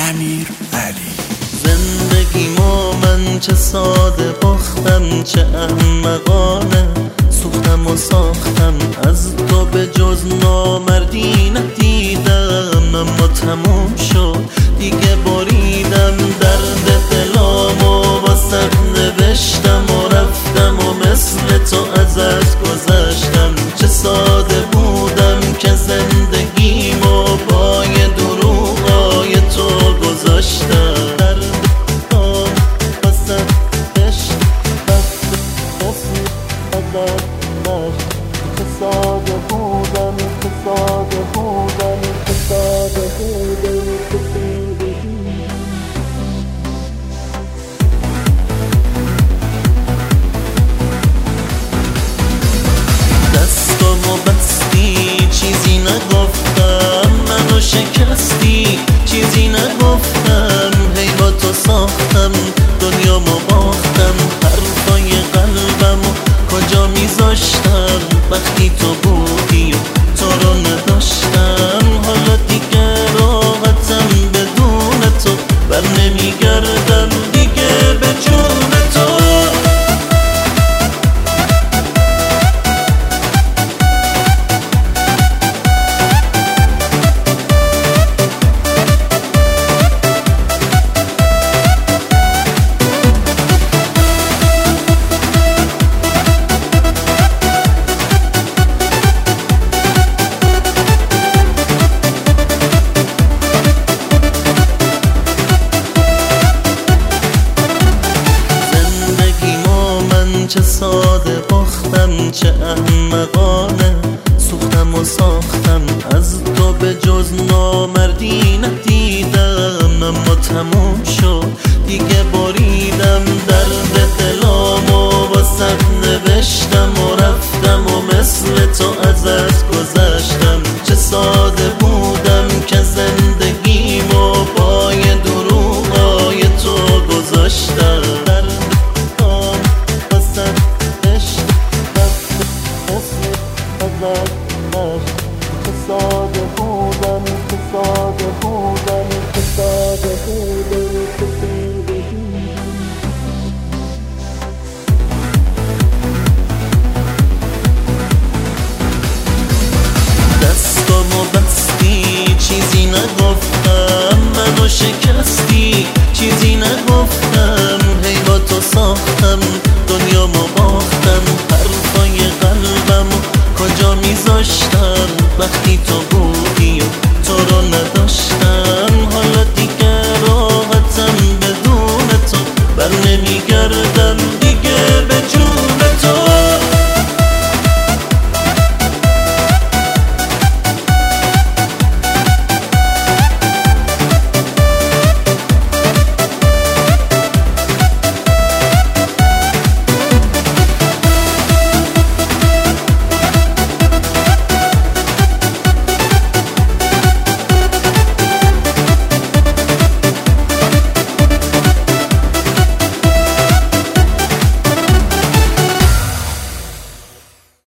امیرعلی. زندگیمو من چه ساده باختم، چه احمقانه سوختم و ساختم. از تو به جز نامردی ندیدم، اما تموم شد دیگه بریدم. درد دلامو واسه نوشتم و رفتم و مثل تو ازت گذشتم. چه ساده بودم که زندگیمو با یه دروغای تو گذاشتم. دستامو بستی چیزی نگفتم، منو شکستی چیزی نگفتم. هی با تو ساختم دنیامو باختم، حرفای قلبمو کجا میذاشتم وقتی تو بودی و تو رو نداشتم. حالا دیگه راحتم بدون تو، بر نمیگردم دیگه به جون تو. چه ساده باختم، چه احمقانه سوختم و ساختم. از تو به جز نامردی ندیدم، اما تموم شد دیگه بریدم. درد دلامو واسه نوشتم و رفتم و مثل تو ازت گذشتم. چه ساده بودم که زندگیمو با یه دروغای تو گذاشتم. دستامو بستی چیزی نگفتم، منو